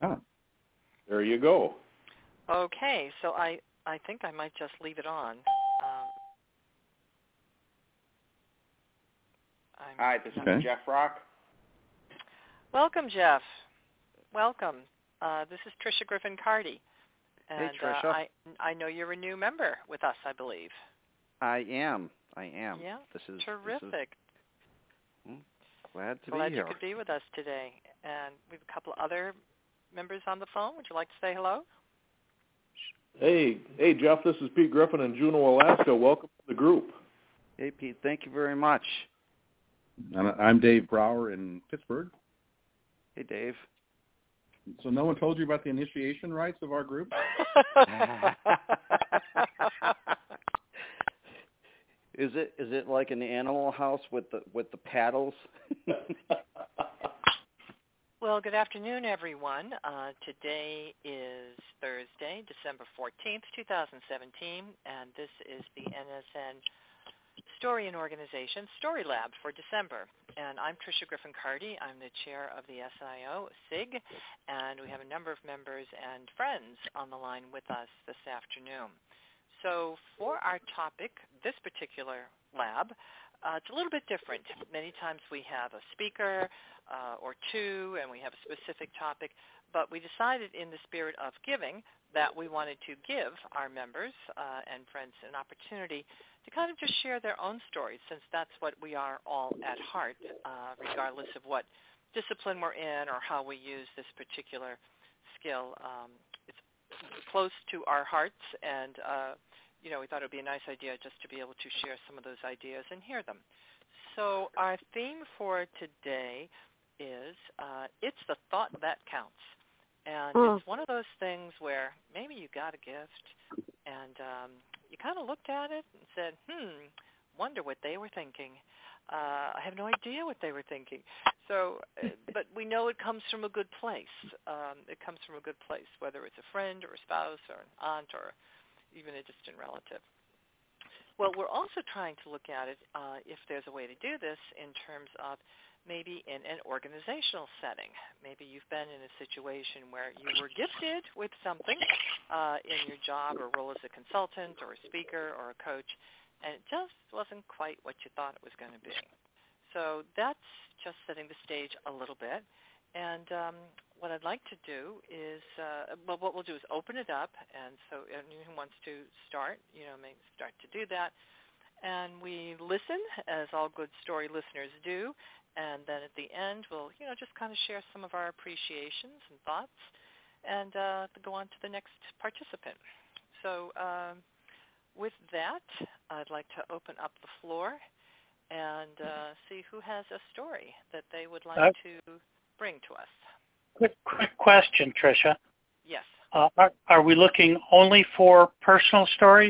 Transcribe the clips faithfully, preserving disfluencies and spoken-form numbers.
Ah, there you go. Okay, so I, I think I might just leave it on. Um, I'm Hi, this okay. is Jeff Rock. Welcome, Jeff. Welcome. Uh, this is Tricia Griffin Carty. And Hey, Tricia. Uh, I, I know you're a new member with us, I believe. I am. I am. Yeah, this is terrific. This is, hmm, glad to Glad be you here. could be with us today. And we have a couple other members on the phone. Would you like to say hello? Hey, hey, Jeff. This is Pete Griffin in Juneau, Alaska. Welcome to the group. Hey, Pete. Thank you very much. And I'm Dave Brower in Pittsburgh. Hey, Dave. So no one told you about the initiation rites of our group? Is it is it like in the Animal House with the with the paddles? Well, good afternoon, everyone. Uh, today is Thursday, December fourteenth, twenty seventeen, and this is the N S N Story and Organization Story Lab for December. And I'm Tricia Griffin Carty. I'm the chair of the S I O SIG, and we have a number of members and friends on the line with us this afternoon. So for our topic, this particular lab, uh, it's a little bit different. Many times we have a speaker uh, or two, and we have a specific topic, but we decided in the spirit of giving that we wanted to give our members uh, and friends an opportunity to kind of just share their own stories, since that's what we are all at heart, uh, regardless of what discipline we're in or how we use this particular skill. Um, it's close to our hearts, and uh, you know, we thought it would be a nice idea just to be able to share some of those ideas and hear them. So our theme for today is uh, It's the Thought That Counts. And mm. it's one of those things where maybe you got a gift and um, you kind of looked at it and said, hmm, wonder what they were thinking. Uh, I have no idea what they were thinking. So, uh, but we know it comes from a good place. Um, it comes from a good place, whether it's a friend or a spouse or an aunt or even a distant relative. Well, we're also trying to look at it, uh, if there's a way to do this, in terms of maybe in an organizational setting. Maybe you've been in a situation where you were gifted with something uh, in your job or role as a consultant or a speaker or a coach, and it just wasn't quite what you thought it was going to be. So that's just setting the stage a little bit. And um, what I'd like to do is, uh, well, what we'll do is open it up, and so anyone who wants to start, you know, may start to do that. And we listen, as all good story listeners do, and then at the end we'll, you know, just kind of share some of our appreciations and thoughts, and uh, go on to the next participant. So um, with that, I'd like to open up the floor and uh, see who has a story that they would like uh, to bring to us. Quick, quick question, Tricia. Yes. Uh, are, are we looking only for personal stories?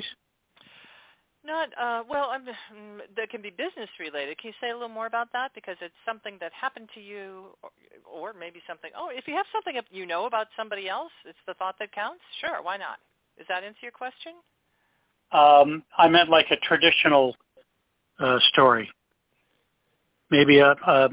Not, uh, well, um, that can be business related. Can you say a little more about that? Because it's something that happened to you, or, or maybe something, oh, if you have something you know about somebody else, it's the thought that counts? Sure, why not? Does that answer your question? Um, I meant like a traditional uh, story. Maybe a, a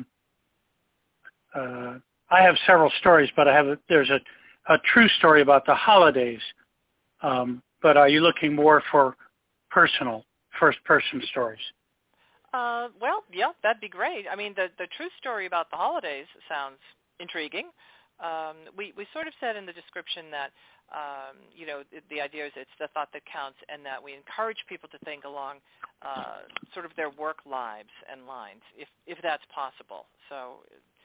uh, I have several stories, but I have a, there's a, a true story about the holidays. Um, but are you looking more for personal, first-person stories? Uh, well, yeah, that'd be great. I mean, the the true story about the holidays sounds intriguing. Um, we we sort of said in the description that um, you know the, the idea is it's the thought that counts, and that we encourage people to think along uh, sort of their work lives and lines, if if that's possible. So,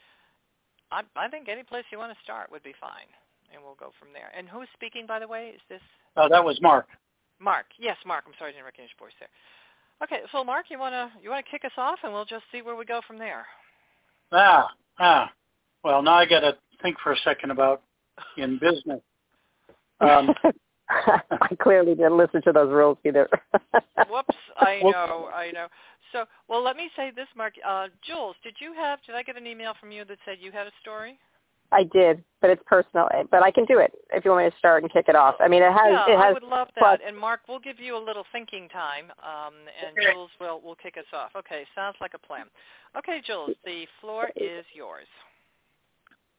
I I think any place you want to start would be fine, and we'll go from there. And who's speaking, by the way? Is this? Oh, that was Mark. Mark, yes, Mark. I'm sorry, I didn't recognize your voice there. Okay, so Mark, you wanna you wanna kick us off, and we'll just see where we go from there. Ah, ah. Well, now I got to think for a second about in business. Um, I clearly didn't listen to those rules either. Whoops, I know, I know. So, well, let me say this, Mark. Uh, Jules, did you have? Did I get an email from you that said you had a story? I did, but it's personal. But I can do it if you want me to start and kick it off. I mean, it has. Yeah, it has I would love that. plus, and Mark, we'll give you a little thinking time, um, and Jules will will kick us off. Okay, sounds like a plan. Okay, Jules, the floor is yours.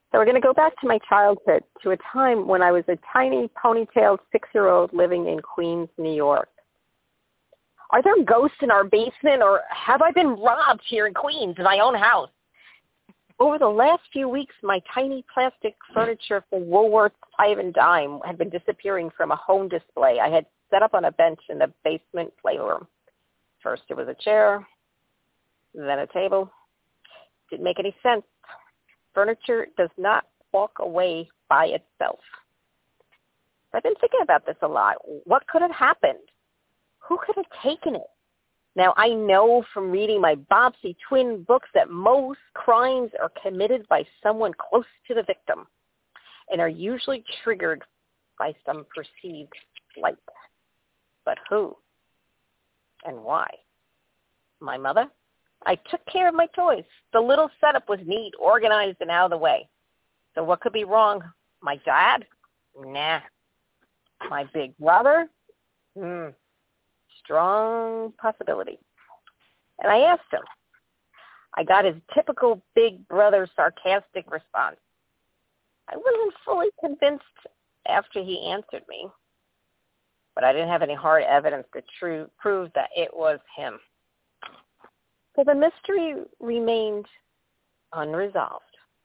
So we're going to go back to my childhood, to a time when I was a tiny ponytailed six-year-old living in Queens, New York. Are there ghosts in our basement, or have I been robbed here in Queens in my own house? Over the last few weeks, my tiny plastic furniture for Woolworth's Five and Dime had been disappearing from a home display I had set up on a bench in the basement playroom. First it was a chair, then a table. Didn't make any sense. Furniture does not walk away by itself. I've been thinking about this a lot. What could have happened? Who could have taken it? Now, I know from reading my Bobbsey twin books that most crimes are committed by someone close to the victim and are usually triggered by some perceived slight. But who and why? My mother? I took care of my toys. The little setup was neat, organized, and out of the way. So what could be wrong? My dad? Nah. My big brother? Hmm. Strong possibility. And I asked him. I got his typical big brother sarcastic response. I wasn't fully convinced after he answered me, but I didn't have any hard evidence to true, prove that it was him. So the mystery remained unresolved.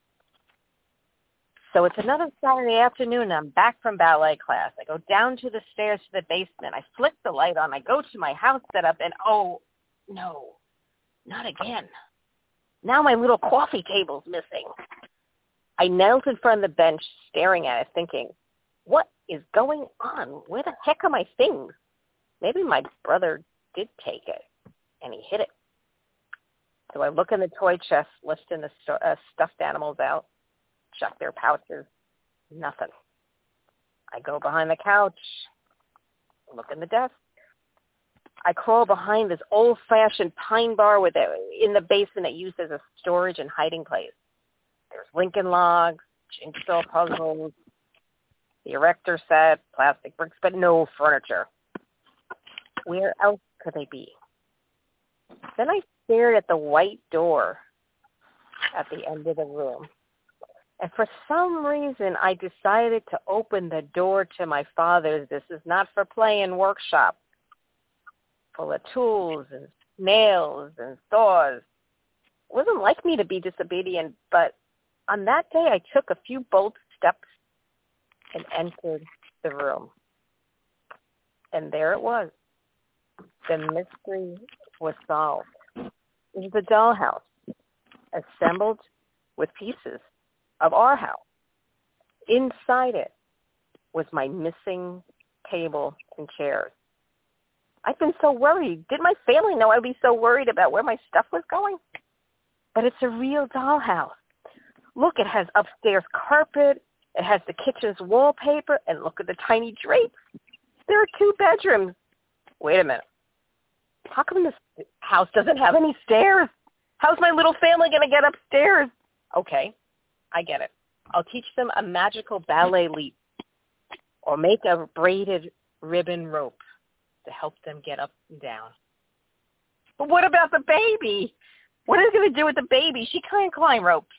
So it's another Saturday afternoon, and I'm back from ballet class. I go down to the stairs to the basement. I flick the light on. I go to my house setup, and oh, no, not again. Now my little coffee table's missing. I knelt in front of the bench, staring at it, thinking, what is going on? Where the heck are my things? Maybe my brother did take it, and he hid it. So I look in the toy chest, lifting the stu- uh, stuffed animals out, check their pouches, nothing. I go behind the couch, look in the desk. I crawl behind this old-fashioned pine bar with a, in the basement that used as a storage and hiding place. There's Lincoln logs, jigsaw puzzles, the erector set, plastic bricks, but no furniture. Where else could they be? Then I stared at the white door at the end of the room. And for some reason, I decided to open the door to my father's This Is Not for Play and workshop, full of tools and nails and saws. It wasn't like me to be disobedient, but on that day, I took a few bold steps and entered the room. And there it was. The mystery was solved. It was a dollhouse, assembled with pieces of our house. Inside it was my missing table and chairs. I've been so worried. Did my family know I'd be so worried about where my stuff was going? But it's a real dollhouse. Look, it has upstairs carpet. It has the kitchen's wallpaper. And look at the tiny drapes. There are two bedrooms. Wait a minute. How come this house doesn't have any stairs? How's my little family going to get upstairs? Okay, I get it. I'll teach them a magical ballet leap or make a braided ribbon rope to help them get up and down. But what about the baby? What is it going to do with the baby? She can't climb ropes.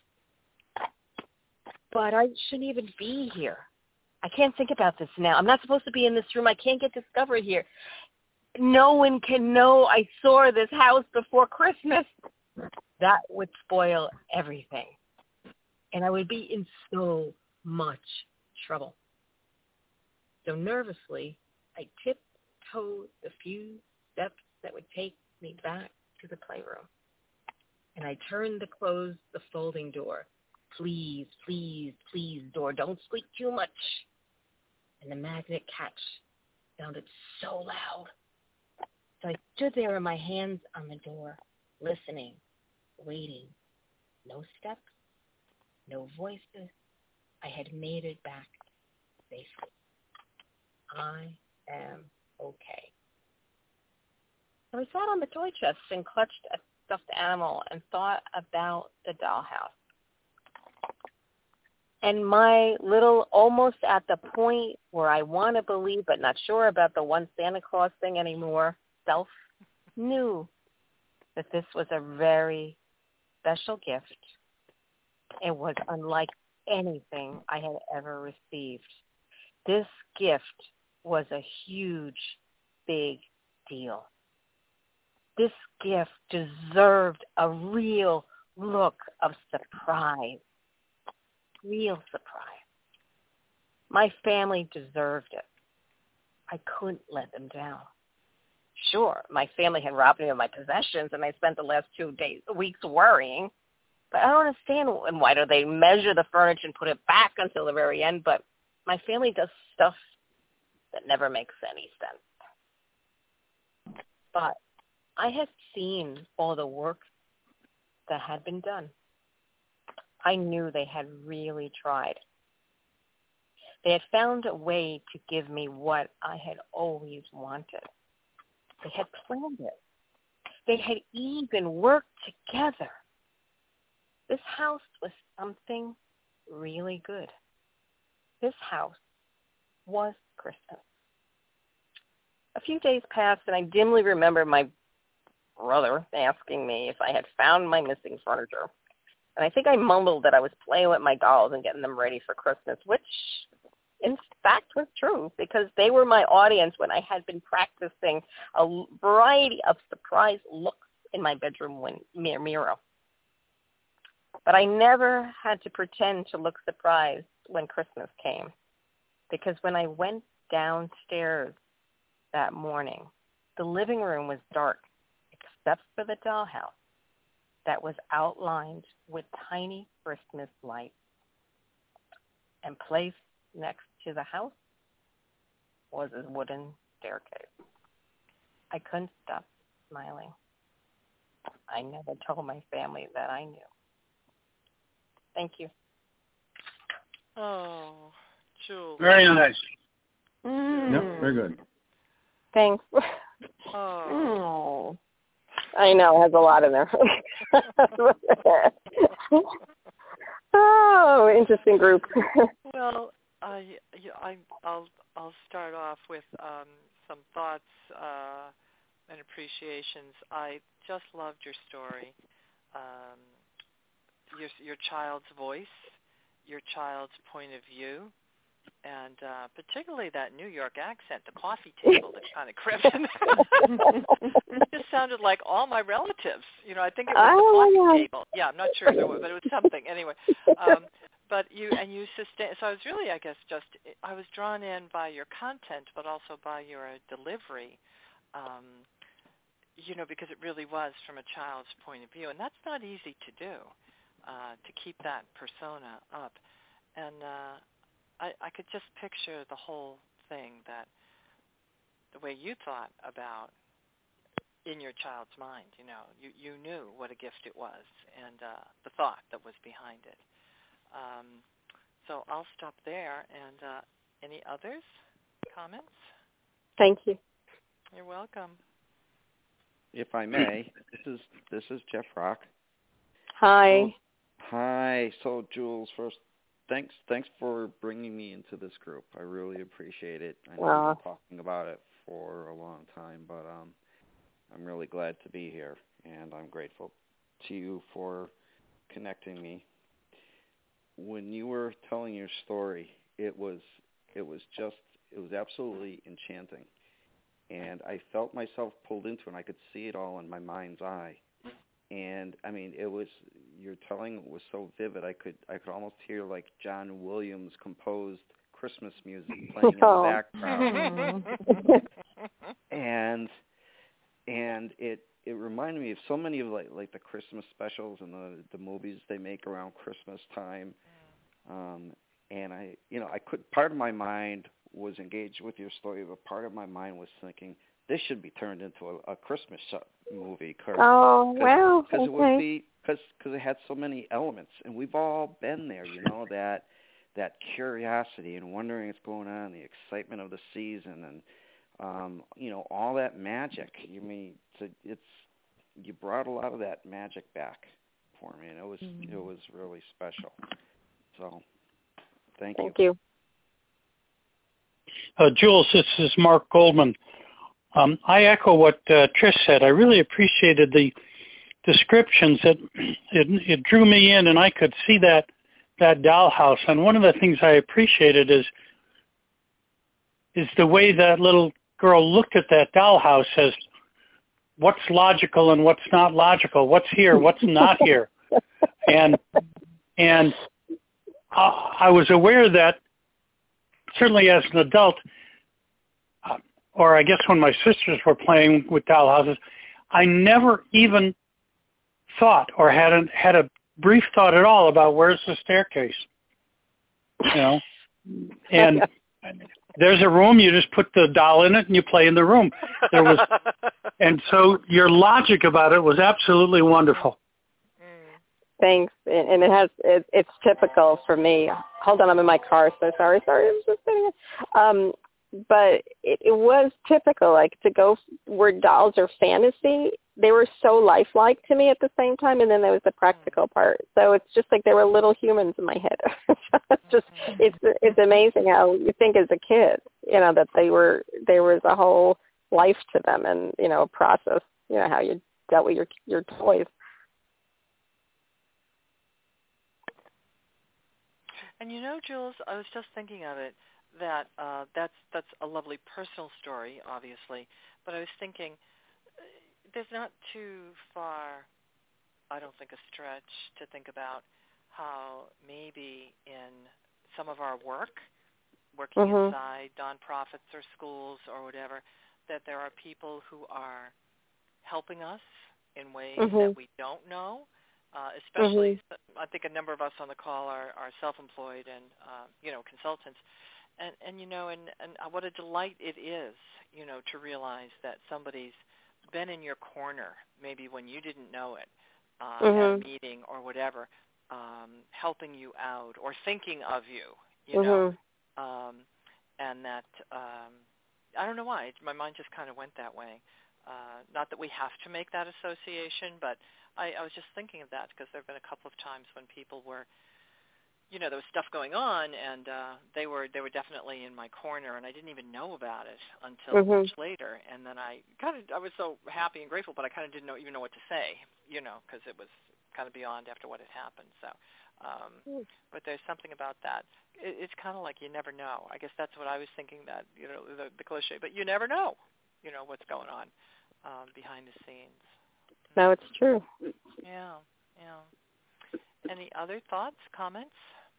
But I shouldn't even be here. I can't think about this now. I'm not supposed to be in this room. I can't get discovered here. No one can know I saw this house before Christmas. That would spoil everything. And I would be in so much trouble. So nervously, I tiptoed the few steps that would take me back to the playroom. And I turned to close the folding door. Please, please, please, door, don't squeak too much. And the magnet catch sounded so loud. So I stood there with my hands on the door, listening, waiting. No steps, no voices. I had made it back safely. I am okay. So I sat on the toy chest and clutched a stuffed animal and thought about the dollhouse. And my little, almost at the point where I want to believe but not sure about the one Santa Claus thing anymore, self knew that this was a very special gift. It was unlike anything I had ever received. This gift was a huge, big deal. This gift deserved a real look of surprise. Real surprise. My family deserved it. I couldn't let them down. Sure, my family had robbed me of my possessions, and I spent the last two days, weeks worrying. But I don't understand why do they measure the furniture and put it back until the very end. But my family does stuff that never makes any sense. But I had seen all the work that had been done. I knew they had really tried. They had found a way to give me what I had always wanted. They had planned it. They had even worked together. This house was something really good. This house was Christmas. A few days passed, and I dimly remember my brother asking me if I had found my missing furniture. And I think I mumbled that I was playing with my dolls and getting them ready for Christmas, which in fact was true because they were my audience when I had been practicing a variety of surprise looks in my bedroom mirror. But I never had to pretend to look surprised when Christmas came, because when I went downstairs that morning, the living room was dark except for the dollhouse that was outlined with tiny Christmas lights. And placed next to the house was a wooden staircase. I couldn't stop smiling. I never told my family that I knew. Thank you. Oh, Jules. Very nice. Mm. Yep, very good. Thanks. Oh. Oh. I know, it has a lot in there. Oh, interesting group. Well, I, I, I'll, I'll start off with um, some thoughts uh, and appreciations. I just loved your story, um, your your child's voice, your child's point of view, and uh, particularly that New York accent, the coffee table, that kind of Griffin. It just sounded like all my relatives. You know, I think it was oh, the coffee yeah. table. Yeah, I'm not sure there was, but it was something. Anyway, um, but you and you sustain. So I was really, I guess, just I was drawn in by your content, but also by your delivery. Um, you know, because it really was from a child's point of view, and that's not easy to do, uh, to keep that persona up. And uh, I, I could just picture the whole thing, that the way you thought about in your child's mind, you know, you, you knew what a gift it was and uh, the thought that was behind it. Um, so I'll stop there. And uh, any others? Comments? Thank you. You're welcome. If I may, this is this is Jeff Rock. Hi. So, hi. So, Jules, first, thanks thanks for bringing me into this group. I really appreciate it. I know Aww. we've been talking about it for a long time, but um, I'm really glad to be here, and I'm grateful to you for connecting me. When you were telling your story, it was it was just it was absolutely enchanting. And I felt myself pulled into it, and I could see it all in my mind's eye. And I mean, it was your telling was so vivid. I could I could almost hear like John Williams composed Christmas music playing in the background. and and it it reminded me of so many of like like the Christmas specials and the the movies they make around Christmas time. Um, and I you know I could part of my mind was engaged with your story, but part of my mind was thinking this should be turned into a, a Christmas movie. Cause, oh, cause, wow. Because okay. it would be because because it had so many elements, and we've all been there. You know that that curiosity and wondering what's going on, the excitement of the season, and um, you know all that magic. You mean so it's you brought a lot of that magic back for me, and it was mm-hmm. it was really special. So thank you. Thank you. Uh, Jules, this is Mark Goldman. Um, I echo what uh, Trish said. I really appreciated the descriptions. That it, it drew me in, and I could see that that dollhouse, and one of the things I appreciated is is the way that little girl looked at that dollhouse as what's logical and what's not logical, what's here, what's not here. And and uh, I was aware that certainly as an adult, uh, or I guess when my sisters were playing with dollhouses, I never even thought or had a, had a brief thought at all about where's the staircase, you know. And there's a room, you just put the doll in it and you play in the room. There was, and so your logic about it was absolutely wonderful. Thanks, and it has it, it's typical for me. Hold on, I'm in my car, so sorry, sorry, I'm just sitting. Um, but it, it was typical, like to go where dolls are fantasy. They were so lifelike to me at the same time, and then there was the practical part. So it's just like there were little humans in my head. It's just it's it's amazing how you think as a kid, you know, that they were there was a whole life to them, and you know, a process, you know, how you dealt with your your toys. And you know, Jules, I was just thinking of it, that uh, that's that's a lovely personal story, obviously. But I was thinking, uh, there's not too far, I don't think, a stretch to think about how maybe in some of our work, working mm-hmm. inside nonprofits or schools or whatever, that there are people who are helping us in ways mm-hmm. that we don't know. Uh, especially, mm-hmm. I think a number of us on the call are, are self-employed and, uh, you know, consultants. And, and you know, and, and what a delight it is, you know, to realize that somebody's been in your corner, maybe when you didn't know it, uh, mm-hmm. at a meeting or whatever, um, helping you out or thinking of you, you mm-hmm. know. Um, and that, um, I don't know why, my mind just kind of went that way. Uh, not that we have to make that association, but I, I was just thinking of that because there have been a couple of times when people were, you know, there was stuff going on, and uh, they were they were definitely in my corner, and I didn't even know about it until mm-hmm. much later. And then I kind of I was so happy and grateful, but I kind of didn't know, even know what to say, you know, because it was kind of beyond after what had happened. So, um, but there's something about that. It, it's kind of like you never know. I guess that's what I was thinking, that, you know, the, the cliche, but you never know, you know, what's going on um, behind the scenes. No, it's true. Yeah, yeah. Any other thoughts, comments?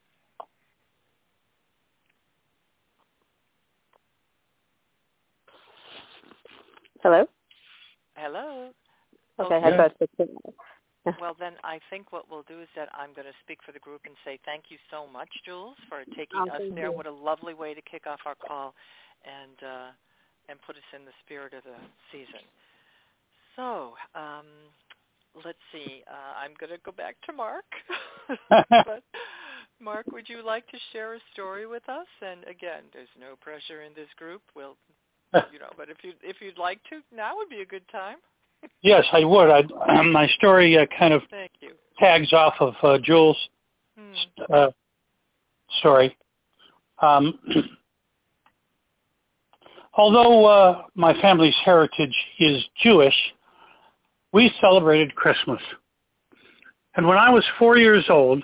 Hello? Hello. Okay, Okay. I thought so. Well, then I think what we'll do is that I'm going to speak for the group and say thank you so much, Jules, for taking oh, us there. You. What a lovely way to kick off our call and uh, and put us in the spirit of the season. So, um, let's see. Uh, I'm going to go back to Mark. But Mark, would you like to share a story with us? And again, there's no pressure in this group. We'll, you know, but if you if you'd like to, now would be a good time. Yes, I would. I'd, um, my story uh, kind of Thank you. tags off of uh, Jules' Hmm. uh, story. Um, although uh, my family's heritage is Jewish, we celebrated Christmas. And when I was four years old,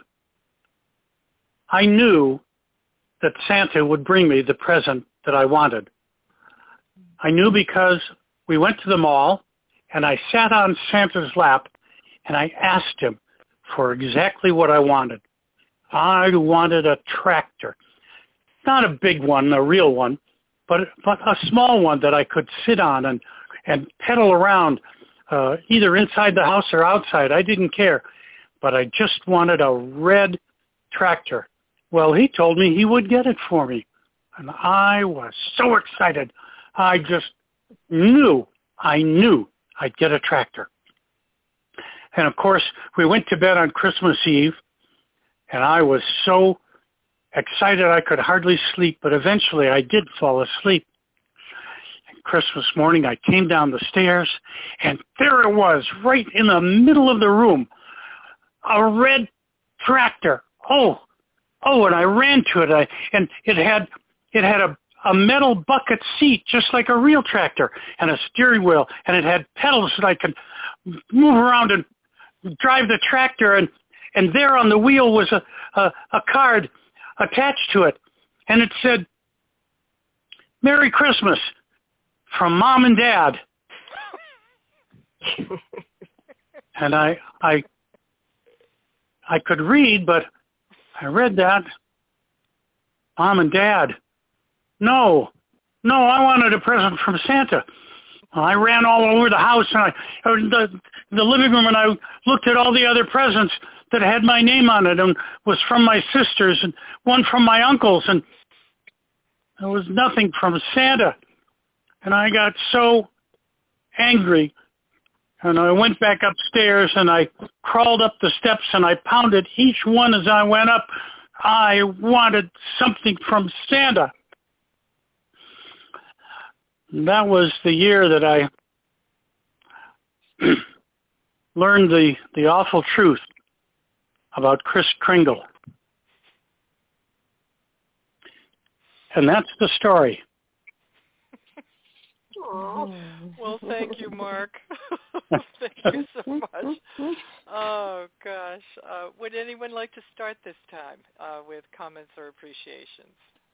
I knew that Santa would bring me the present that I wanted. I knew because we went to the mall, and I sat on Santa's lap, and I asked him for exactly what I wanted. I wanted a tractor. Not a big one, a real one, but but a small one that I could sit on and, and pedal around, uh, either inside the house or outside. I didn't care. But I just wanted a red tractor. Well, he told me he would get it for me. And I was so excited. I just knew, I knew I'd get a tractor. And of course, we went to bed on Christmas Eve, and I was so excited I could hardly sleep, but eventually I did fall asleep. And Christmas morning, I came down the stairs, and there it was, right in the middle of the room, a red tractor. Oh, oh, and I ran to it, I, and it had it had a, a metal bucket seat, just like a real tractor, and a steering wheel, and it had pedals that I could move around and drive the tractor, and and there on the wheel was a, a, a card attached to it, and it said, "Merry Christmas from Mom and Dad." And I, I, I could read, but I read that. Mom and Dad. No, no, I wanted a present from Santa. I ran all over the house and I, or the, the living room, and I looked at all the other presents that had my name on it and was from my sisters and one from my uncles, and there was nothing from Santa. And I got so angry, and I went back upstairs and I crawled up the steps and I pounded each one as I went up. I wanted something from Santa. That was the year that I learned the, the awful truth about Kris Kringle. And that's the story. Aww. Well, thank you, Mark. Thank you so much. Oh, gosh. Uh, would anyone like to start this time uh, with comments or appreciations?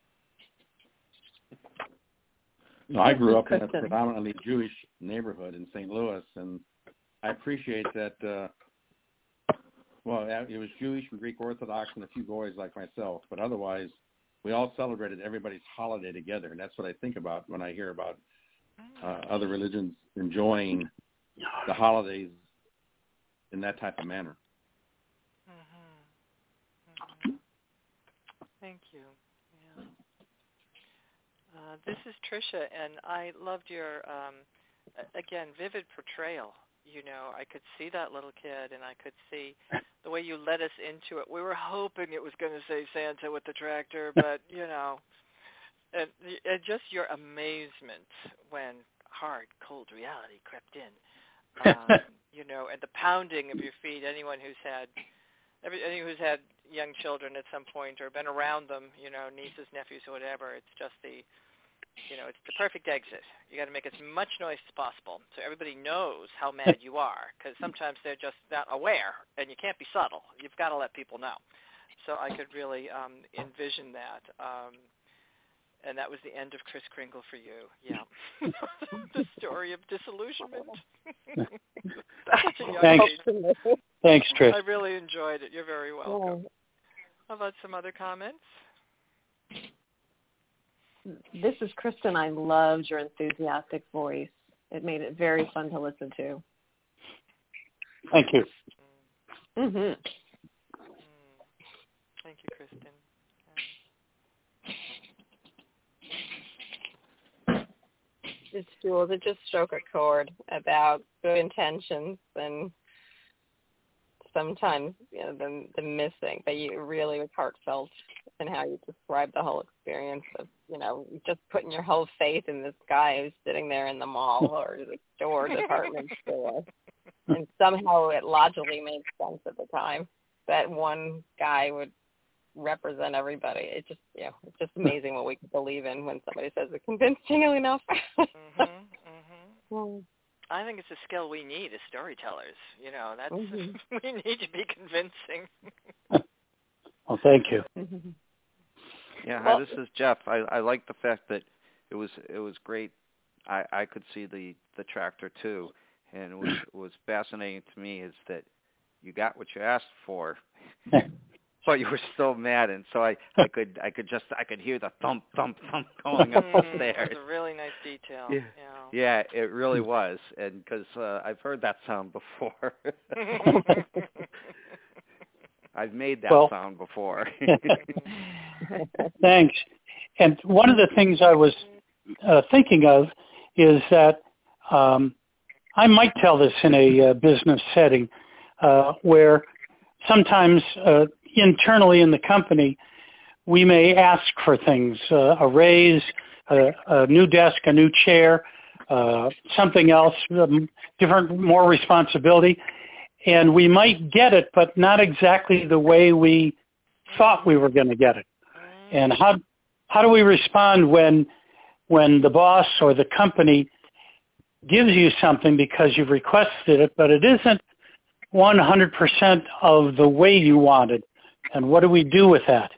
No, I grew up in a predominantly Jewish neighborhood in Saint Louis, and I appreciate that, uh, well, it was Jewish and Greek Orthodox and a few boys like myself, but otherwise we all celebrated everybody's holiday together, and that's what I think about when I hear about uh, other religions enjoying the holidays in that type of manner. Mm-hmm. Mm-hmm. Thank you. Yeah. Uh, this is Tricia, and I loved your, um, again, vivid portrayal. You know, I could see that little kid, and I could see the way you led us into it. We were hoping it was going to say Santa with the tractor, but, you know, and, and just your amazement when hard, cold reality crept in. Um, you know, and the pounding of your feet. Anyone who's had, every, anyone who's had young children at some point or been around them, you know, nieces, nephews, or whatever, it's just the, you know, it's the perfect exit. You got to make as much noise as possible so everybody knows how mad you are, because sometimes they're just not aware, and you can't be subtle. You've got to let people know. So I could really um, envision that. Um, and that was the end of Kris Kringle for you. Yeah. The story of disillusionment. Thanks. Thanks, Trish. I really enjoyed it. You're very welcome. Yeah. How about some other comments? This is Kristen. I loved your enthusiastic voice. It made it very fun to listen to. Thank you. Mm-hmm. Mm. Thank you, Kristen. It's cool to just stroke a chord about good intentions and sometimes, you know, the the missing, but you really was heartfelt in how you described the whole experience of, you know, just putting your whole faith in this guy who's sitting there in the mall or the store, department store, and somehow it logically made sense at the time that one guy would represent everybody. It just, you know, it's just amazing what we can believe in when somebody says it convincingly enough. mm-hmm, mm-hmm. I think it's a skill we need as storytellers. You know, that's mm-hmm. We need to be convincing. Well, thank you. Yeah, hi, this is Jeff. I, I like the fact that it was it was great. I, I could see the, the tractor too, and it was it was fascinating to me is that you got what you asked for. But you were still mad, and so I, I could I could just I could hear the thump thump thump going up the stairs. It's a really nice detail. Yeah, yeah, yeah it really was, and because uh, I've heard that sound before. I've made that well, sound before. Thanks. And one of the things I was uh, thinking of is that um, I might tell this in a uh, business setting uh, where sometimes uh, internally in the company, we may ask for things, uh, a raise, a, a new desk, a new chair, uh, something else, um, different, more responsibility, and we might get it, but not exactly the way we thought we were going to get it. And how how do we respond when when the boss or the company gives you something because you've requested it, but it isn't one hundred percent of the way you wanted. And what do we do with that?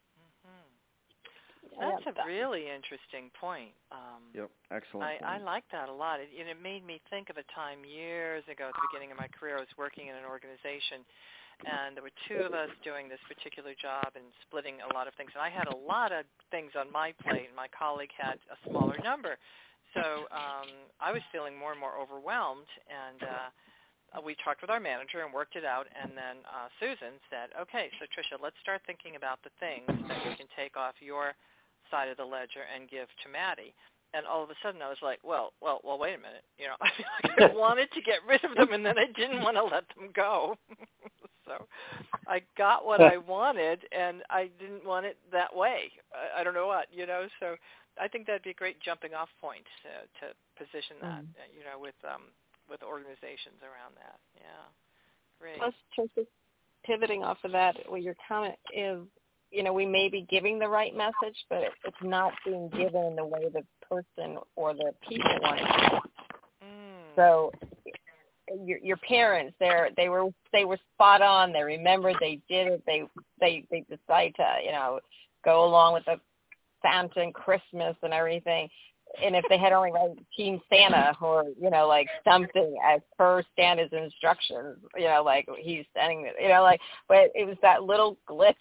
That's a really interesting point. Um, yep, excellent I, point. I like that a lot. It, it made me think of a time years ago at the beginning of my career. I was working in an organization, and there were two of us doing this particular job and splitting a lot of things. And I had a lot of things on my plate, and my colleague had a smaller number. So um, I was feeling more and more overwhelmed, and uh, we talked with our manager and worked it out, and then uh, Susan said, okay, so Tricia, let's start thinking about the things that we can take off your side of the ledger and give to Maddie. And all of a sudden I was like, well, well, well, wait a minute. You know, I feel like I wanted to get rid of them, and then I didn't want to let them go. So I got what I wanted, and I didn't want it that way. I, I don't know what, you know. So I think that'd be a great jumping off point to, to position that, mm. you know, with um, with organizations around that. Yeah, great. Plus, just pivoting off of that, what your comment is, you know, we may be giving the right message, but it's not being given in the way the person or the people want it. Mm. So your your parents, they're they were they were spot on. They remembered, they did it. They they they decide to, you know, go along with the Santa and Christmas and everything. And if they had only like Team Santa or, you know, like something as per Santa's instructions, you know, like he's sending it, you know, like, but it was that little glitch.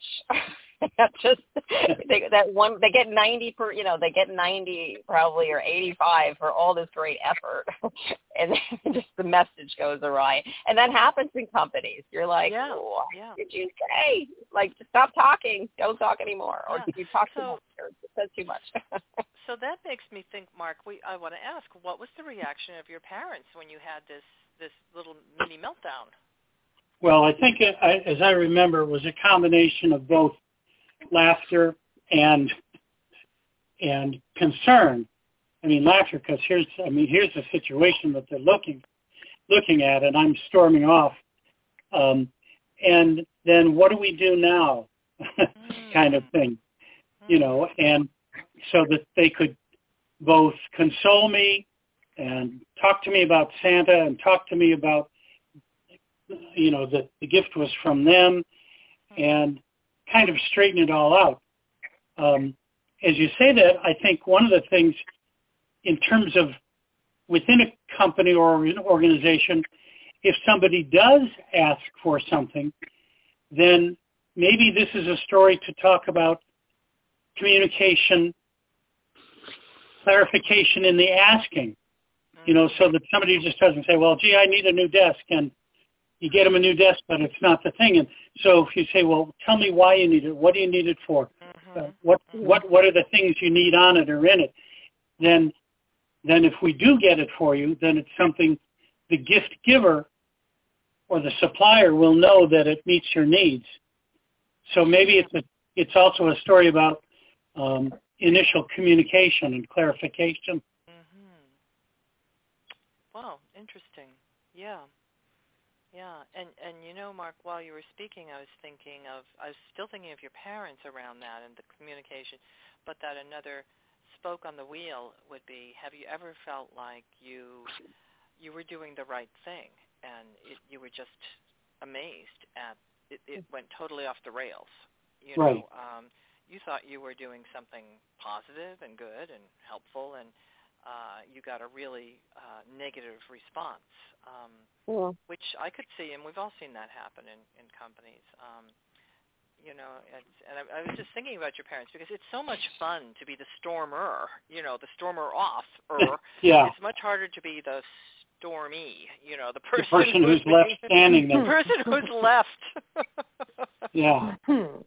Just they, that one, they get ninety per, you know, they get ninety probably or eighty-five for all this great effort, and then just the message goes awry. And that happens in companies. You're like, yeah, what yeah. did you say? Like, stop talking, don't talk anymore, yeah. or did you talk so, too much, or said too much? So that makes me think, Mark. We I want to ask, what was the reaction of your parents when you had this this little mini meltdown? Well, I think, it, I, as I remember, it was a combination of both laughter and and concern. I mean, laughter because here's I mean here's the situation that they're looking looking at, and I'm storming off. Um, and then what do we do now? kind of thing, you know. And so that they could both console me and talk to me about Santa and talk to me about, you know, that the gift was from them, and kind of straighten it all out. Um, as you say that, I think one of the things in terms of within a company or an organization, if somebody does ask for something, then maybe this is a story to talk about communication, clarification in the asking, you know, so that somebody just doesn't say, well, gee, I need a new desk, and you get them a new desk, but it's not the thing. And so if you say, well, tell me why you need it, what do you need it for? Mm-hmm. Uh, what what what are the things you need on it or in it? Then, then if we do get it for you, then it's something the gift giver or the supplier will know that it meets your needs. So maybe it's a, it's also a story about um, initial communication and clarification. Mm-hmm. Wow, interesting. Yeah. Yeah, and and you know, Mark, while you were speaking, I was thinking of, I was still thinking of your parents around that and the communication, but that another spoke on the wheel would be, have you ever felt like you you were doing the right thing and it, you were just amazed at, it, it went totally off the rails, you know, right. um, you thought you were doing something positive and good and helpful, and Uh, you got a really uh, negative response, um, yeah. which I could see, and we've all seen that happen in, in companies. Um, you know, it's, and I, I was just thinking about your parents because it's so much fun to be the stormer, you know, the stormer off. Or yeah. It's much harder to be the stormy, you know, the person, the person who's, who's left standing there. The person who's left. yeah.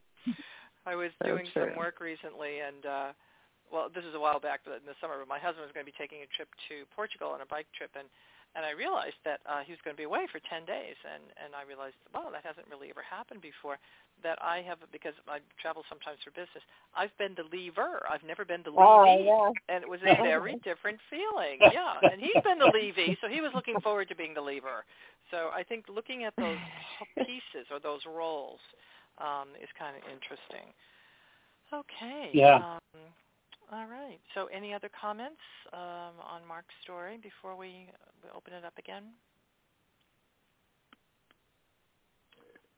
I was so doing true. some work recently, and uh, well, this is a while back, but in the summer, but my husband was going to be taking a trip to Portugal on a bike trip, and, and I realized that uh, he was going to be away for ten days, and, and I realized, well, that hasn't really ever happened before, that I have, because I travel sometimes for business, I've been the leaver. I've never been the leavee, oh, yeah. and it was a very different feeling. Yeah, and he's been the leavee, so he was looking forward to being the leaver. So I think looking at those pieces or those roles um, is kind of interesting. Okay. Yeah. Um, All right. So any other comments um, on Mark's story before we open it up again?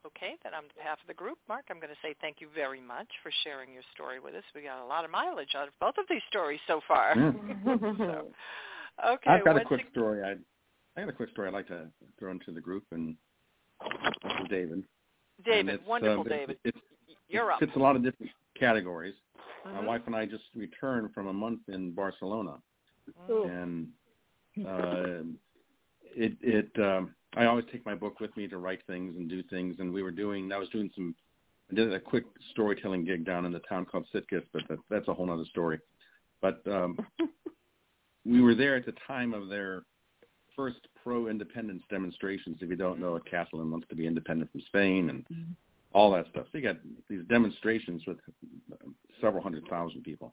Okay, then on behalf of the group, Mark, I'm going to say thank you very much for sharing your story with us. We got a lot of mileage out of both of these stories so far. Yeah. so, okay, I've got a quick it... story. I I got a quick story I'd like to throw into the group, and for David. David, wonderful, uh, David. It's, You're it up. fits a lot of different categories. Mm-hmm. My wife and I just returned from a month in Barcelona, Mm. and uh, it it um, I always take my book with me to write things and do things, and we were doing I was doing some I did a quick storytelling gig down in the town called Sitges, but that, that's a whole other story. But um, we were there at the time of their first pro-independence demonstrations. If you don't know, Catalan wants to be independent from Spain and mm-hmm. all that stuff. So you got these demonstrations with several hundred thousand people.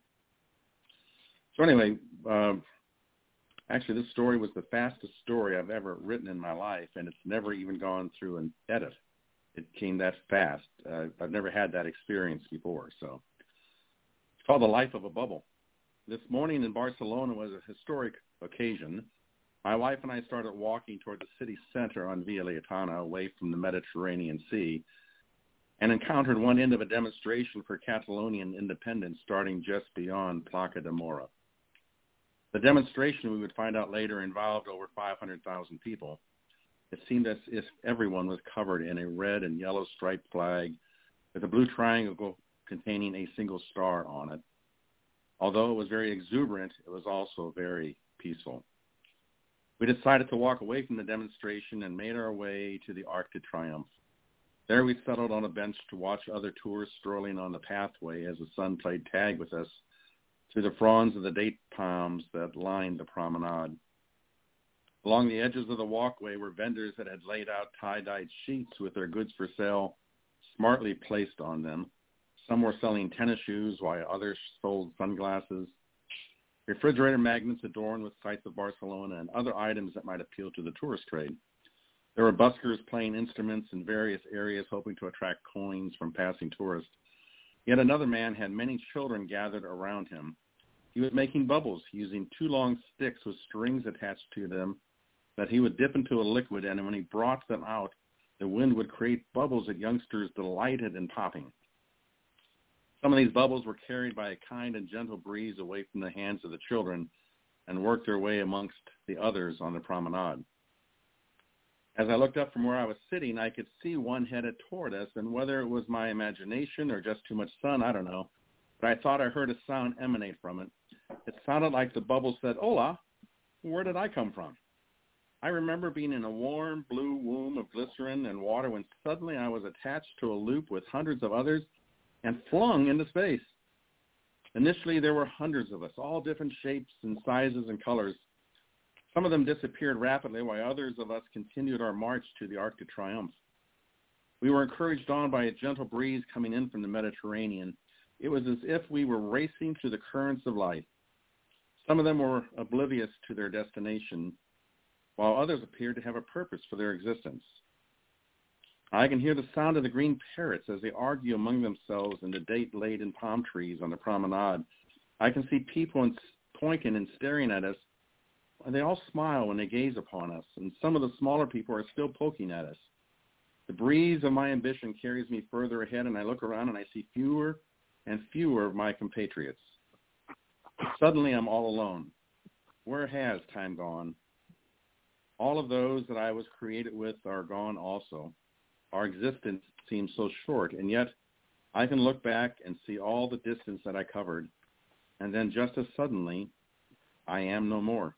So anyway, um, actually this story was the fastest story I've ever written in my life, and it's never even gone through an edit. It came that fast. Uh, I've never had that experience before. So it's called The Life of a Bubble. This morning in Barcelona was a historic occasion. My wife and I started walking toward the city center on Via Laietana, away from the Mediterranean Sea, and encountered one end of a demonstration for Catalonian independence starting just beyond Placa de Mora. The demonstration, we would find out later, involved over five hundred thousand people. It seemed as if everyone was covered in a red and yellow striped flag with a blue triangle containing a single star on it. Although it was very exuberant, it was also very peaceful. We decided to walk away from the demonstration and made our way to the Arc de Triomphe. There we settled on a bench to watch other tourists strolling on the pathway as the sun played tag with us through the fronds of the date palms that lined the promenade. Along the edges of the walkway were vendors that had laid out tie-dyed sheets with their goods for sale smartly placed on them. Some were selling tennis shoes, while others sold sunglasses, refrigerator magnets adorned with sights of Barcelona, and other items that might appeal to the tourist trade. There were buskers playing instruments in various areas, hoping to attract coins from passing tourists. Yet another man had many children gathered around him. He was making bubbles using two long sticks with strings attached to them that he would dip into a liquid, and when he brought them out, the wind would create bubbles that youngsters delighted in popping. Some of these bubbles were carried by a kind and gentle breeze away from the hands of the children and worked their way amongst the others on the promenade. As I looked up from where I was sitting, I could see one headed toward us, and whether it was my imagination or just too much sun, I don't know, but I thought I heard a sound emanate from it. It sounded like the bubble said, "Hola, where did I come from?" I remember being in a warm blue womb of glycerin and water when suddenly I was attached to a loop with hundreds of others and flung into space. Initially, there were hundreds of us, all different shapes and sizes and colors. Some of them disappeared rapidly, while others of us continued our march to the Arc de Triomphe. We were encouraged on by a gentle breeze coming in from the Mediterranean. It was as if we were racing through the currents of life. Some of them were oblivious to their destination, while others appeared to have a purpose for their existence. I can hear the sound of the green parrots as they argue among themselves in the date-laden palm trees on the promenade. I can see people pointing and staring at us, and they all smile when they gaze upon us, and some of the smaller people are still poking at us. The breeze of my ambition carries me further ahead, and I look around and I see fewer and fewer of my compatriots. Suddenly I'm all alone. Where has time gone? All of those that I was created with are gone also. Our existence seems so short, and yet I can look back and see all the distance that I covered, and then just as suddenly, I am no more.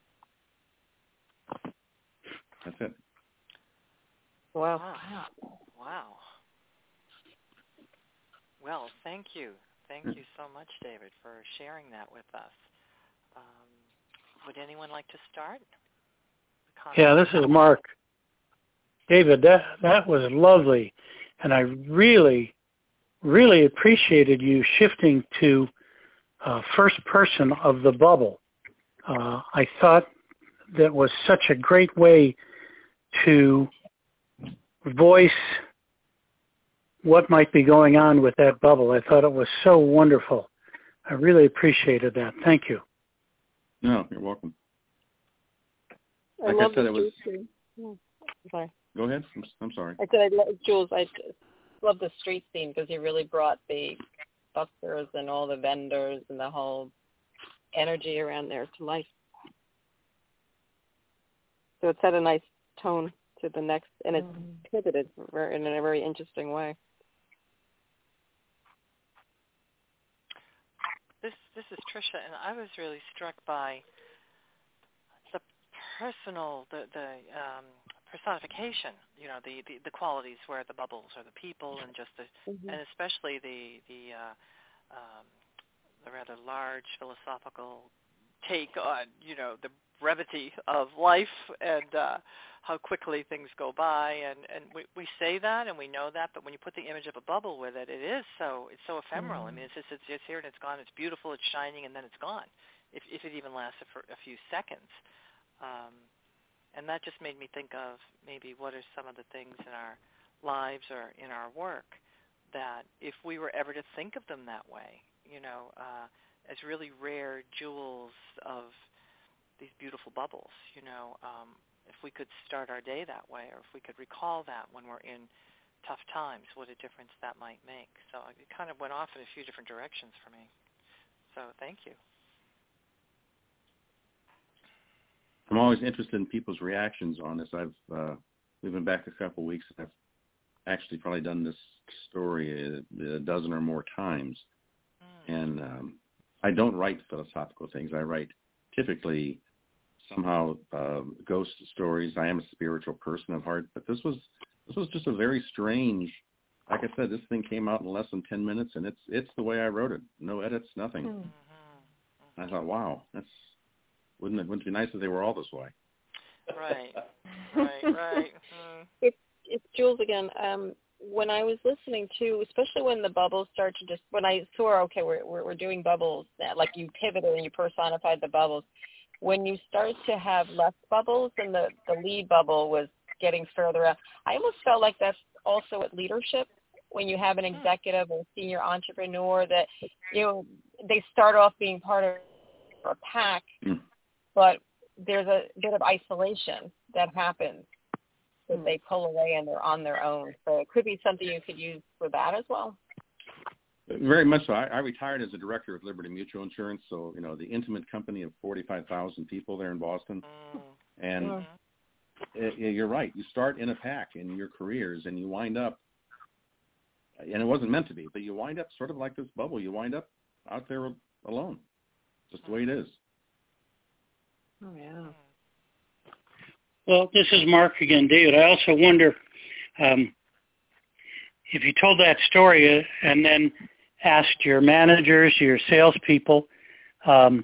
That's it. Wow. Wow. Wow. Well, thank you. Thank you so much, David, for sharing that with us. Um, would anyone like to start? Yeah, this is Mark. David, that, that was lovely, and I really, really appreciated you shifting to uh, first person of the bubble. Uh, I thought that was such a great way to voice what might be going on with that bubble. I thought it was so wonderful. I really appreciated that. Thank you. No, you're welcome. I Like love I said, the it was. too. Oh, sorry. Go ahead. I'm, I'm sorry. I said, I lo- Jules, I just love the street scene because you really brought the buskers and all the vendors and the whole energy around there to life. So it set a nice tone to the next, and it's mm-hmm. pivoted in a very interesting way. This this is Tricia, and I was really struck by the personal, the the um, personification. You know, the, the, the qualities where the bubbles are the people, and just the, mm-hmm. and especially the the uh, um, the rather large philosophical take on, you know, the brevity of life and uh, how quickly things go by. And, and we, we say that and we know that, but when you put the image of a bubble with it, it is so, it's so ephemeral. Mm-hmm. I mean, it's just, it's, it's here and it's gone. It's beautiful, it's shining, and then it's gone, if, if it even lasts for a few seconds. Um, and that just made me think of maybe what are some of the things in our lives or in our work that if we were ever to think of them that way, you know, uh, as really rare jewels of these beautiful bubbles, you know, um, if we could start our day that way, or if we could recall that when we're in tough times, what a difference that might make. So it kind of went off in a few different directions for me. So thank you. I'm always interested in people's reactions on this. I've uh, we've been back a couple of weeks, and I've actually probably done this story a, a dozen or more times. Mm. And um, I don't write philosophical things. I write typically somehow uh, ghost stories. I am a spiritual person at heart, but this was this was just a very strange. Like I said, this thing came out in less than ten minutes, and it's it's the way I wrote it. No edits, nothing. Mm-hmm. I thought, wow, that's wouldn't it wouldn't it be nice if they were all this way? Right, right, right. Mm-hmm. It's it's Jules again. Um, when I was listening to, especially when the bubbles start to just, when I saw, okay, we're we're, we're doing bubbles, like you pivoted and you personified the bubbles. When you start to have less bubbles and the, the lead bubble was getting further out, I almost felt like that's also at leadership. When you have an executive or senior entrepreneur that, you know, they start off being part of a pack, mm. but there's a bit of isolation that happens. That they pull away and they're on their own. So it could be something you could use for that as well. Very much so. I, I retired as a director of Liberty Mutual Insurance, so, you know, the intimate company of forty-five thousand people there in Boston. Mm. And mm. it, you're right. You start in a pack in your careers, and you wind up, and it wasn't meant to be, but you wind up sort of like this bubble. You wind up out there alone, just the way it is. Oh, yeah. Well, this is Mark again, David. I also wonder um, if you told that story and then asked your managers, your salespeople, um,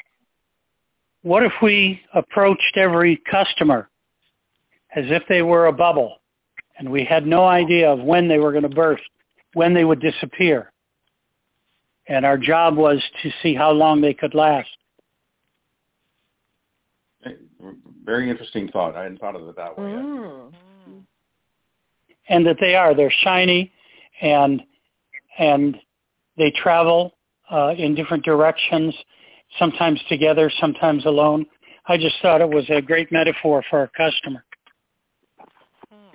what if we approached every customer as if they were a bubble and we had no idea of when they were going to burst, when they would disappear, and our job was to see how long they could last? Very interesting thought. I hadn't thought of it that way yet. Mm. And that they are. They're shiny, and and they travel uh, in different directions, sometimes together, sometimes alone. I just thought it was a great metaphor for a customer. Hmm.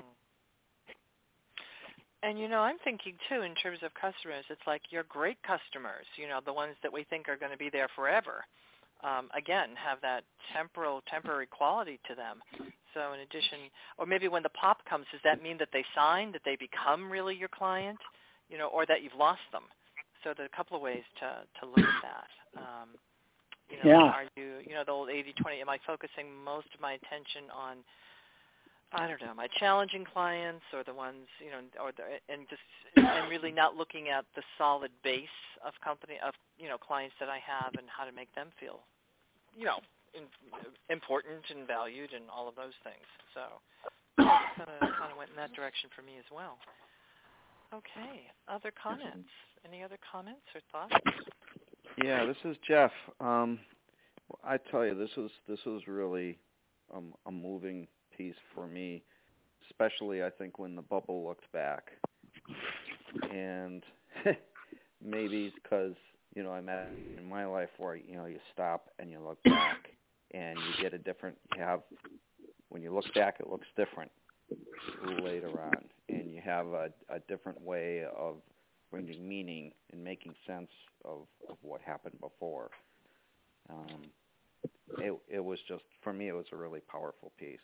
And, you know, I'm thinking, too, in terms of customers, it's like your great customers, you know, the ones that we think are going to be there forever. Um, again, have that temporal, temporary quality to them. So in addition, or maybe when the pop comes, does that mean that they sign, that they become really your client, you know, or that you've lost them? So there are a couple of ways to, to look at that. Um, you know, yeah. Are you, you know, the old eighty twenty, am I focusing most of my attention on, I don't know, my challenging clients or the ones, you know, or the, and just, and really not looking at the solid base of company, of, you know, clients that I have and how to make them feel, you know, in, important and valued and all of those things. So it kind of kind of went in that direction for me as well. Okay. Other comments? Any other comments or thoughts? Yeah, this is Jeff. Um, I tell you, this was this was really um, a moving piece for me, especially I think when the bubble looked back, and maybe because you know I'm at in my life where you know you stop and you look back and you get a different. You have when you look back, it looks different. later on, and you have a, a different way of bringing meaning and making sense of, of what happened before. Um, it, it was just, for me, it was a really powerful piece.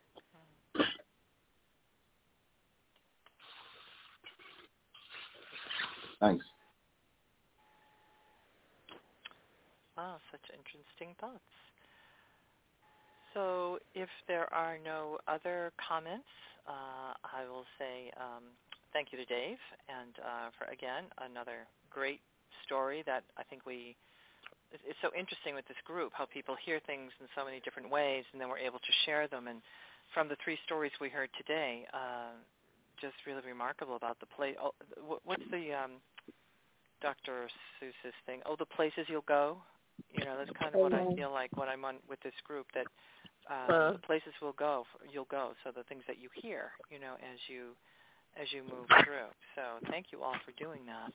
Thanks. Wow, such interesting thoughts. So if there are no other comments, uh, I will say um, thank you to Dave, and uh, for, again, another great story that I think we, it's so interesting with this group, how people hear things in so many different ways, and then we're able to share them. And from the three stories we heard today, uh, just really remarkable about the place. Oh, what's the um, Doctor Seuss's thing? Oh, the places you'll go. You know, that's kind of what I feel like when I'm on with this group, that uh, uh. the places will go, you'll go. So the things that you hear, you know, as you as you move through. So thank you all for doing that.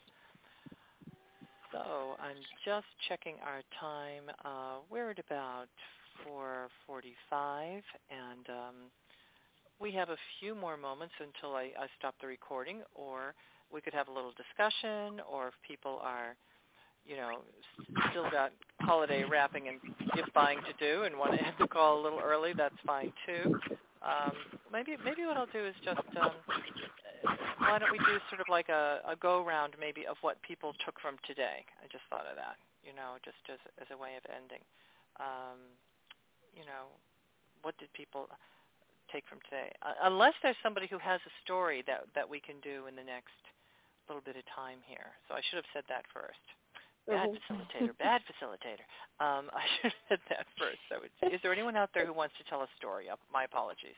So I'm just checking our time. Uh, we're at about four forty-five, and um, we have a few more moments until I, I stop the recording, or we could have a little discussion, or if people are, you know, still got holiday wrapping and gift buying to do and want to end the call a little early, that's fine too. Um, maybe maybe what I'll do is just, um, why don't we do sort of like a, a go-round maybe of what people took from today. I just thought of that, you know, just as, as a way of ending. Um, you know, what did people take from today? Uh, unless there's somebody who has a story that, that we can do in the next little bit of time here. So I should have said that first. Bad facilitator, bad facilitator. Um, I should have said that first. So it's, is there anyone out there who wants to tell a story? My apologies.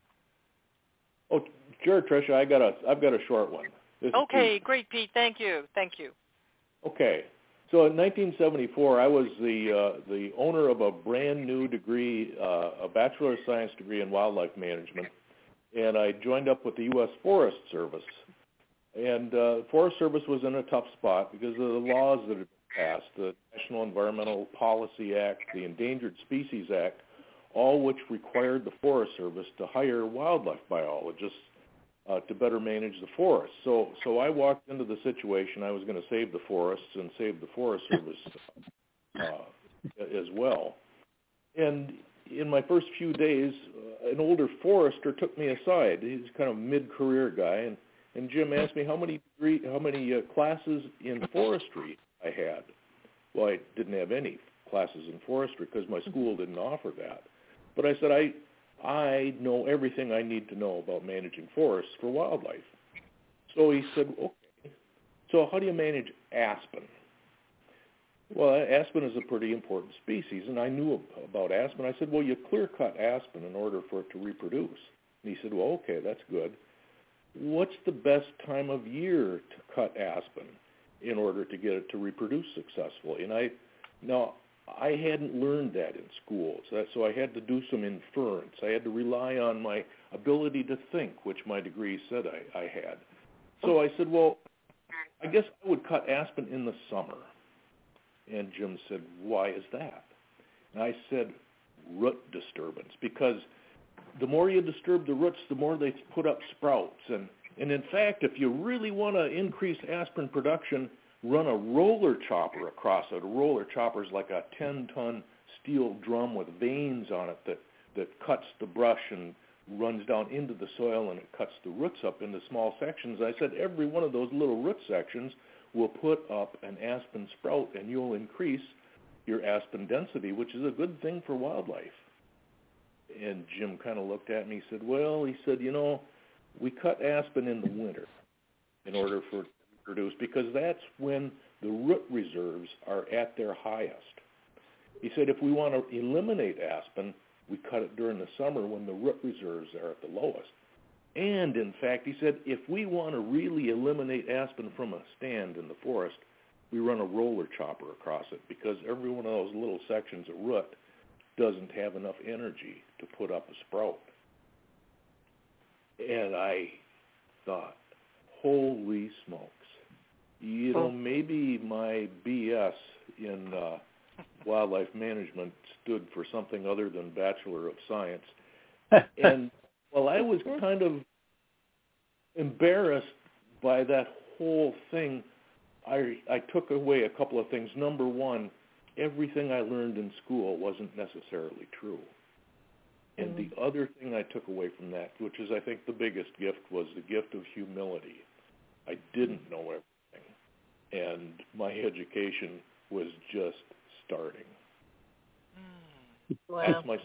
Oh, sure, Tricia. I got a, I've got a short one. This okay, great, Pete. Thank you. Thank you. Okay. So in nineteen seventy-four, I was the uh, the owner of a brand new degree, uh, a Bachelor of Science degree in Wildlife Management, and I joined up with the U S Forest Service. And uh, the Forest Service was in a tough spot because of the laws that had been passed, the National Environmental Policy Act, the Endangered Species Act, all which required the Forest Service to hire wildlife biologists uh, to better manage the forests. So, so I walked into the situation. I was going to save the forests and save the Forest Service uh, as well. And in my first few days, uh, an older forester took me aside. He's kind of a mid-career guy, and And Jim asked me how many degree, how many uh, classes in forestry I had. Well, I didn't have any classes in forestry because my school didn't offer that. But I said, I, I know everything I need to know about managing forests for wildlife. So he said, okay, so how do you manage aspen? Well, aspen is a pretty important species, and I knew about aspen. I said, well, you clear-cut aspen in order for it to reproduce. And he said, well, okay, that's good. What's the best time of year to cut aspen in order to get it to reproduce successfully? And I, now, I hadn't learned that in school, so, that, so I had to do some inference. I had to rely on my ability to think, which my degree said I, I had. So I said, well, I guess I would cut aspen in the summer. And Jim said, why is that? And I said, root disturbance, because the more you disturb the roots, the more they put up sprouts. And, and in fact, if you really want to increase aspen production, run a roller chopper across it. A roller chopper is like a ten-ton steel drum with veins on it that, that cuts the brush and runs down into the soil, and it cuts the roots up into small sections. I said every one of those little root sections will put up an aspen sprout, and you'll increase your aspen density, which is a good thing for wildlife. And Jim kind of looked at me. He said, well, he said, you know, we cut aspen in the winter in order for it to produce because that's when the root reserves are at their highest. He said, if we want to eliminate aspen, we cut it during the summer when the root reserves are at the lowest. And, in fact, he said, if we want to really eliminate aspen from a stand in the forest, we run a roller chopper across it because every one of those little sections of root doesn't have enough energy to put up a sprout. And I thought, holy smokes. You know, maybe my B S in uh, wildlife management stood for something other than Bachelor of Science. and Well, I was kind of embarrassed by that whole thing. I I took away a couple of things. Number one, everything I learned in school wasn't necessarily true. And the other thing I took away from that, which is I think the biggest gift, was the gift of humility. I didn't know everything, and my education was just starting. Wow. That's my.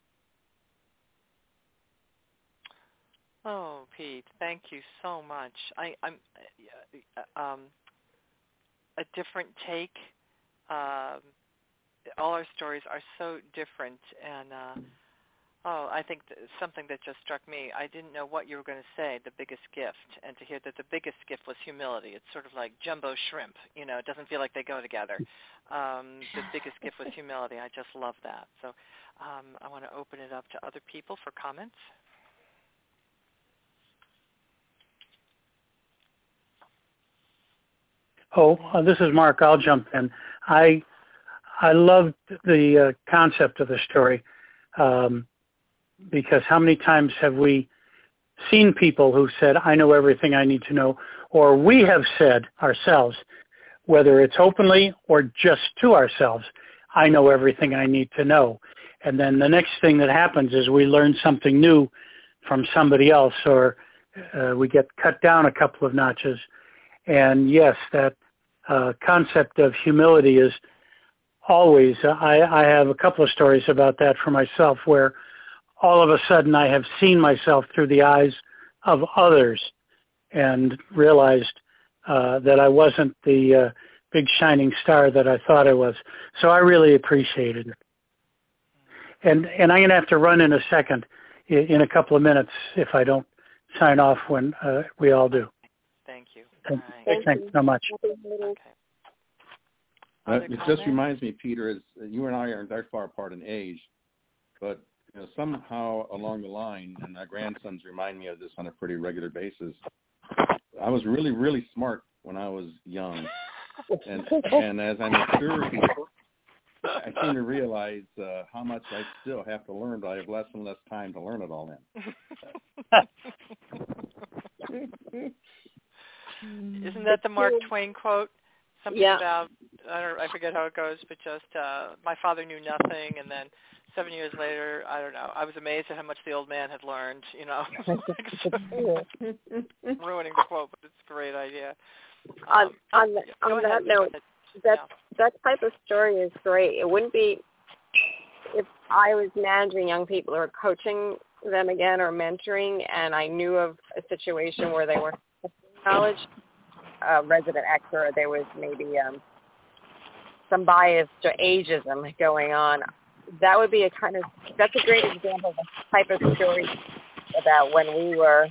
Oh, Pete, thank you so much. I, I'm uh, um, a different take. Um, all our stories are so different, and uh, oh, I think th- something that just struck me. I didn't know what you were going to say. The biggest gift, and to hear that the biggest gift was humility. It's sort of like jumbo shrimp. You know, it doesn't feel like they go together. Um, the biggest gift was humility. I just love that. So um, I want to open it up to other people for comments. Oh, uh, this is Mark. I'll jump in. I I loved the uh, concept of the story um, because how many times have we seen people who said, I know everything I need to know, or we have said ourselves, whether it's openly or just to ourselves, I know everything I need to know. And then the next thing that happens is we learn something new from somebody else, or uh, we get cut down a couple of notches. And yes, that uh, concept of humility is always, uh, I, I have a couple of stories about that for myself, where all of a sudden I have seen myself through the eyes of others and realized uh, that I wasn't the uh, big shining star that I thought I was. So I really appreciated it. And, and I'm going to have to run in a second, in, in a couple of minutes, if I don't sign off when uh, we all do. Thank you. Thank, right. Thanks so much. Okay. Uh, it just reminds me, Peter, is you and I aren't that far apart in age, but you know, somehow along the line, and my grandsons remind me of this on a pretty regular basis, I was really, really smart when I was young. And, and as I mature, I came to realize uh, how much I still have to learn, but I have less and less time to learn it all in. Isn't that the Mark Twain quote? Something yeah. about, I don't, I forget how it goes, but just uh, my father knew nothing, and then seven years later, I don't know, I was amazed at how much the old man had learned, you know. Ruining the quote, but it's a great idea. On, Um, on, the, go on ahead. that note, that, yeah. that type of story is great. It wouldn't be, if I was managing young people or coaching them again or mentoring, and I knew of a situation where they were college, uh, resident X, or there was maybe um, some bias or ageism going on, that would be a kind of, that's a great example of the type of story about when we were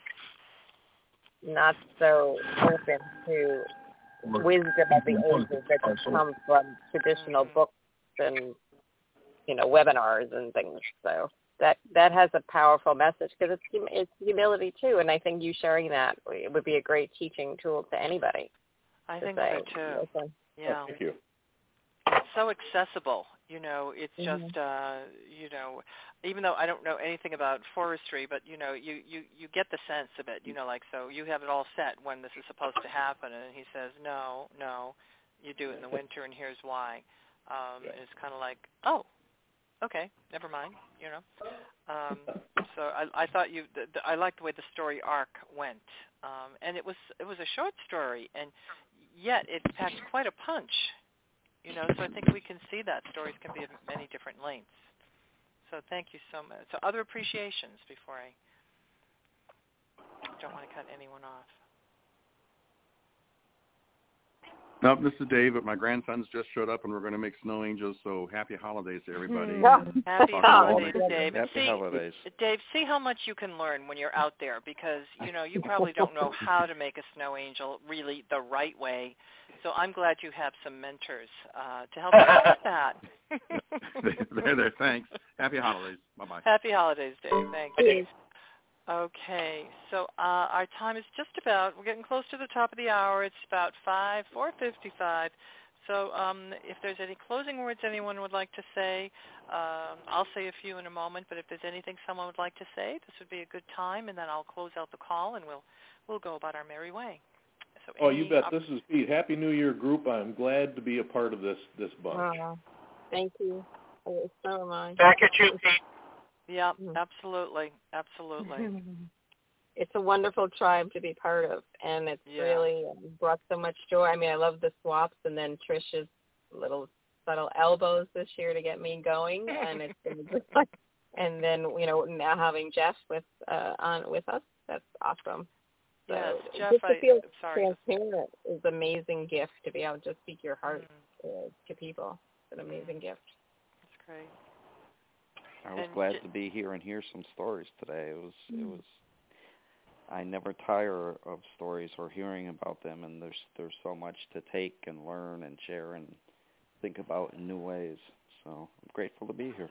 not so open to wisdom of the ages that come from traditional books and, you know, webinars and things. So that that has a powerful message because it's it's humility too, and I think you sharing that it would be a great teaching tool to anybody. I to think say, so too. listen. Yeah. Oh, thank you. It's so accessible, you know. It's Mm-hmm. just, uh, you know, even though I don't know anything about forestry, but you know, you you you get the sense of it, you know, like so you have it all set when this is supposed to happen, and he says, no, no, you do it in the winter, and here's why. Um, Yeah. and it's kind of like, oh. Okay, never mind. You know, um, so I, I thought you. The, the, I liked the way the story arc went, um, and it was it was a short story, and yet it packed quite a punch. You know, so I think we can see that stories can be of many different lengths. So thank you so much. So other appreciations before I don't want to cut anyone off. Nope, this is Dave, but my grandsons just showed up, and we're going to make snow angels, so happy holidays to everybody. Happy holidays, Dave. Happy see, holidays. Dave, see how much you can learn when you're out there because, you know, you probably don't know how to make a snow angel really the right way. So I'm glad you have some mentors uh, to help you out with that. there, there, thanks. Happy holidays. Bye-bye. Happy holidays, Dave. Thank you. Okay, so uh, our time is just about, we're getting close to the top of the hour. It's about five, four fifty-five. So um, if there's any closing words anyone would like to say, um, I'll say a few in a moment, but if there's anything someone would like to say, this would be a good time, and then I'll close out the call, and we'll we'll go about our merry way. So oh, you bet. Op- This is Pete. Happy New Year, group. I'm glad to be a part of this this bunch. Wow. Thank you. Oh, so am I. Back at you, Pete. Yeah, absolutely, absolutely. It's a wonderful tribe to be part of, and it's yeah. really brought so much joy. I mean, I love the swaps, and then Trish's little subtle elbows this year to get me going, and it's been just like, and then you know now having Jeff with uh, on with us, that's awesome. So yes, Jeff, just to feel I, sorry. transparent is an amazing gift to be able to just speak your heart mm-hmm. uh, to people. It's an amazing mm-hmm. gift. That's great. I was and glad j- to be here and hear some stories today. It was mm. it was. I never tire of stories or hearing about them, and there's there's so much to take and learn and share and think about in new ways. So I'm grateful to be here.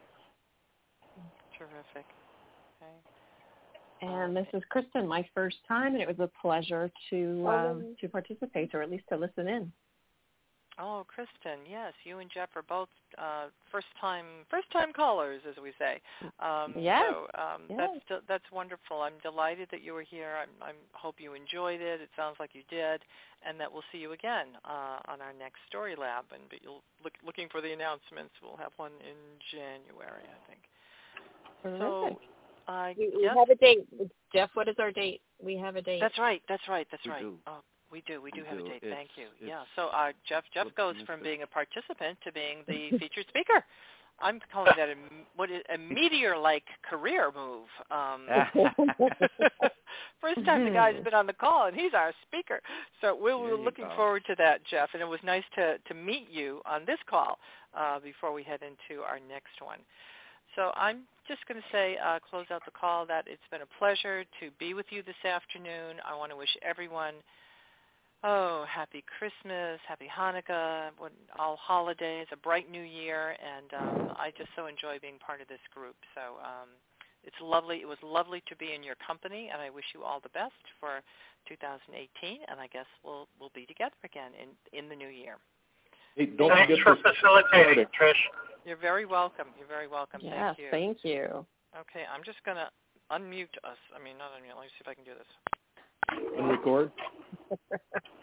Terrific. Okay. And this is Kristen, my first time, and it was a pleasure to um, to participate, or at least to listen in. Oh, Kristen, yes, you and Jeff are both uh, first-time first-time callers, as we say. Um, yes. So um, yes. that's that's wonderful. I'm delighted that you were here. I I'm, hope you enjoyed it. It sounds like you did, and that we'll see you again uh, on our next Story Lab. And but you'll look looking for the announcements. We'll have one in January, I think. Terrific. So I We, we guess have a date. Jeff, what is our date? We have a date. that's right. That's right. That's We right. do. Oh, we do. We do We have do. a date. It's- Thank you. it's- Yeah. So uh, Jeff Jeff what goes time is from it? being a participant to being the featured speaker. I'm calling that a what is a meteor-like career move. Um, first time the guy's been on the call, and he's our speaker. So we There were you looking go. forward to that, Jeff. And it was nice to to meet you on this call uh, before we head into our next one. So I'm just going to say, uh, close out the call, that it's been a pleasure to be with you this afternoon. I want to wish everyone, oh, happy Christmas, happy Hanukkah, all holidays, a bright new year, and um, I just so enjoy being part of this group. So um, it's lovely. It was lovely to be in your company, and I wish you all the best for two thousand eighteen, and I guess we'll we'll be together again in, in the new year. Hey, don't Thanks forget for this facilitating, Trish. You're very welcome. You're very welcome. Yes, Thank you. thank you. Okay, I'm just going to unmute us. I mean, not unmute. Let me see if I can do this. and record.